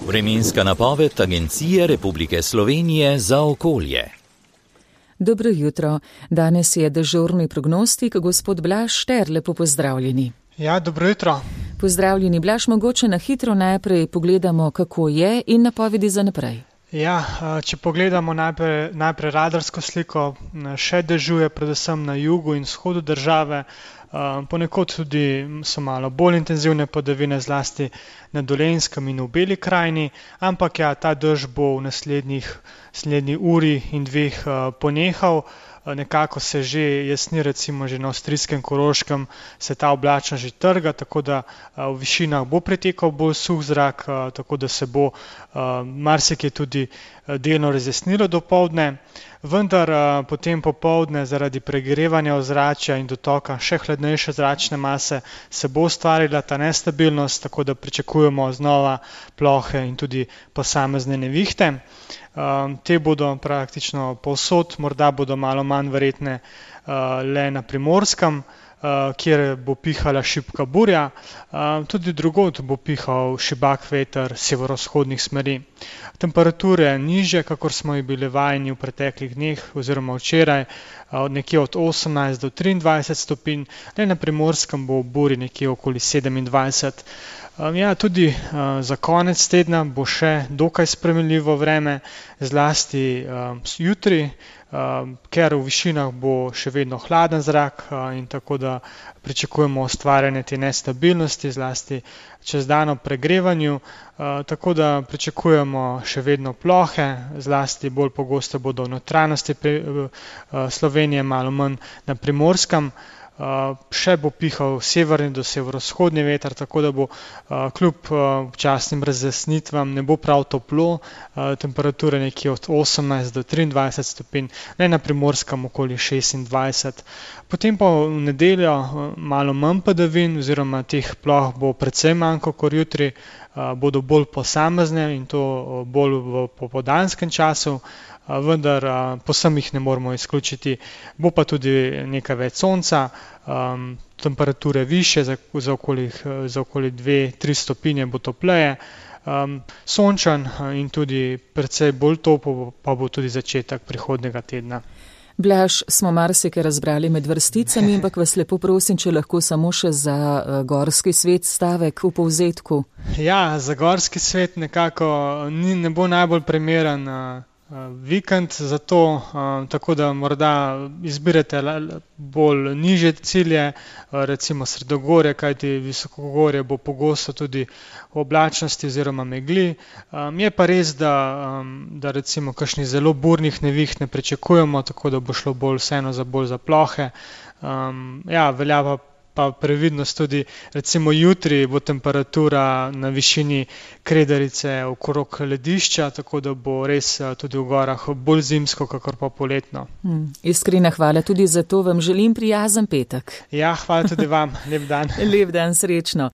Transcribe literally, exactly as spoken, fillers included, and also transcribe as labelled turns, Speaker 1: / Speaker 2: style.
Speaker 1: Vremenska napoved Agencije Republike Slovenije za okolje.
Speaker 2: Dobro jutro. Danes je dežurni prognostik, gospod Blaž Šter, lepo pozdravljeni.
Speaker 3: Ja, dobro jutro.
Speaker 2: Pozdravljeni, Blaž, mogoče na hitro najprej pogledamo, kako je in napovedi za naprej.
Speaker 3: Ja, če pogledamo najprej, najprej radarsko sliko, še dežuje predvsem na jugu in vzhodu države, ponekod tudi so malo bolj intenzivne padavine, zlasti na Dolenjskem in v Beli krajini, ampak ja, ta dež bo v naslednjih, naslednji uri in dveh ponehal. Nekako se že jesni, recimo že na avstrijskem Koroškem, se ta oblačnost že trga, tako da v višinah bo pretekal bolj suh zrak, tako da se bo marsikje tudi delno razjasnilo dopoldne. Vendar potem popoldne zaradi pregrevanja ozračja in dotoka še hladnejše zračne mase se bo ustvarila ta nestabilnost, tako da pričakujemo znova plohe in tudi posamezne nevihte. Te bodo praktično povsod, morda bodo malo manj verjetne le na Primorskem, kjer bo pihala šibka burja, tudi drugod bo pihal šibak veter severovzhodnih smeri. Temperature nižje, kakor smo jih bili vajeni v preteklih dneh oziroma včeraj, nekje od osemnajst do triindvajset stopinj, le na Primorskem bo v buri nekje okoli sedemindvajset. Ja, tudi za konec tedna bo še dokaj spremenljivo vreme, zlasti jutri, ker v višinah bo še vedno hladen zrak in tako da pričakujemo ustvarjanje te nestabilnosti, zlasti čez dan ob pregrevanju, tako da pričakujemo še vedno plohe, zlasti bolj pogosto bodo v notranjosti Slovenije, malo manj na Primorskem. Še bo pihal severni do severovzhodni veter, tako da bo kljub občasnim razjasnitvam ne bo prav toplo, temperature nekje od osemnajst do triindvajset stopinj, le na Primorskem okoli šestindvajset. Potem pa v nedeljo malo manj padavin oziroma teh ploh bo precej manj kot jutri, bodo bolj posamezne in to bolj v popoldanskem času, vendar povsem jih ne moremo izključiti. Bo pa tudi nekaj več sonca, temperature višje, za, za okoli, za okoli dve tri stopinje bo topleje, sončen in tudi precej bolj toplo pa bo tudi začetek prihodnjega tedna.
Speaker 2: Blaž, smo marsikaj razbrali med vrsticami, ampak vas lepo prosim, če lahko samo še za gorski svet stavek v povzetku.
Speaker 3: Ja, za gorski svet nekako ni, ne bo najbolj primeren vikend, zato tako da morda izbirate bolj nižje cilje, recimo Sredogorje, kajti Visokogorje bo pogosto tudi v oblačnosti oziroma megli. Je pa res, da, da recimo kakšnih zelo burnih neviht ne pričakujemo, tako da bo šlo bolj vseeno za bolj za plohe. Ja, velja pa pa previdnost tudi, recimo jutri bo temperatura na višini Kredarice okrog ledišča, tako da bo res tudi v gorah bolj zimsko, kakor pa poletno.
Speaker 2: Hmm. Iskrena hvala tudi za to, vam želim prijazen petek.
Speaker 3: Ja, hvala tudi vam, lep dan.
Speaker 2: Lep dan, srečno.